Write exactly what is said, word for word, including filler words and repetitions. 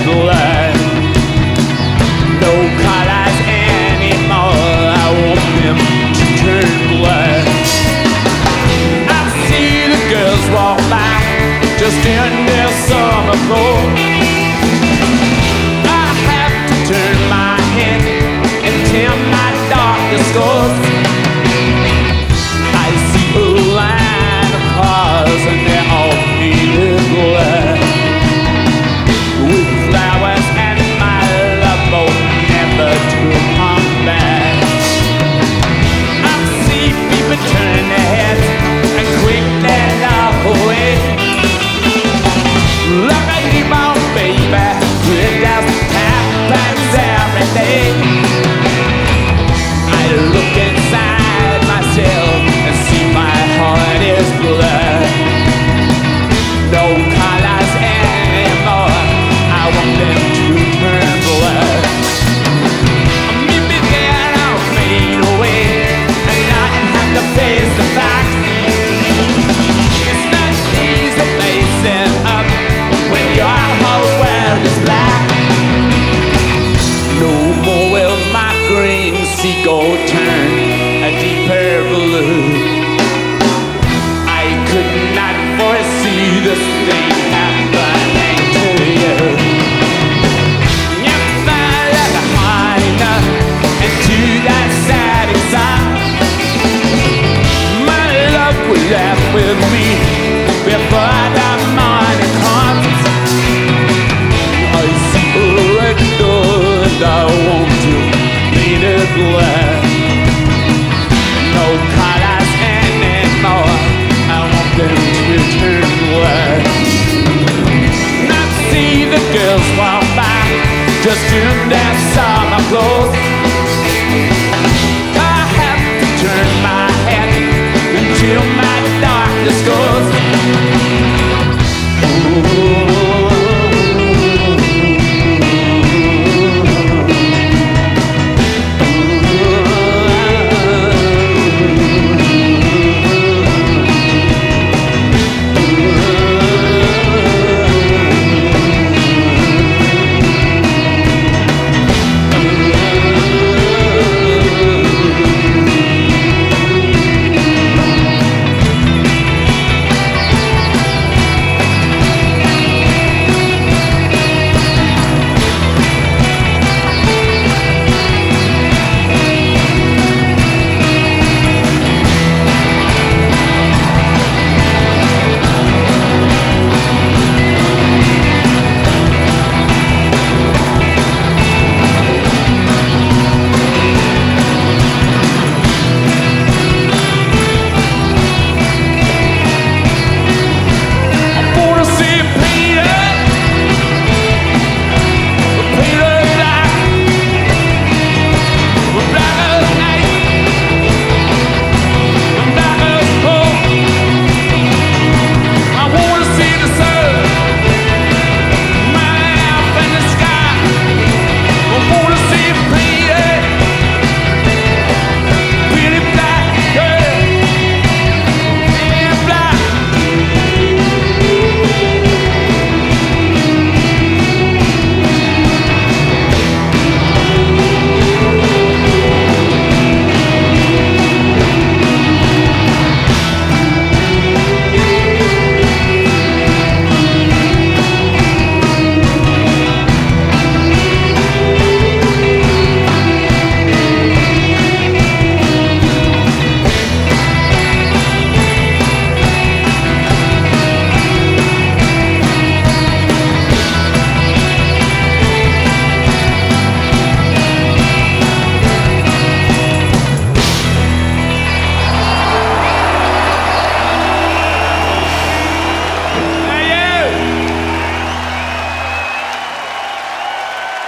blood. No colors anymore, I want them to turn blood. I see the girls walk by, just in their summer clothes. I have to turn my head and tell my darkest ghost. I see a line of cars and they're all painted blood, with flowers and my love boat never to come back. I see people turn their heads and quick their love away. Look at you, my baby, it just happens every day. I look inside myself and see my heart is blood. No colors anymore, I want them to turn blood. Maybe then I'll fade away and not have to face the facts. It's not easy facing up when your whole world is black. No more will my green seagull turn a deeper blue. I could not foresee this thing happening to you. You fell like a hyena into that setting sun. My love will laugh with me before the morning comes. I see a red door and I want to paint it black. No colors anymore, I want them to turn black. Not see the girls walk by, just in their summer clothes.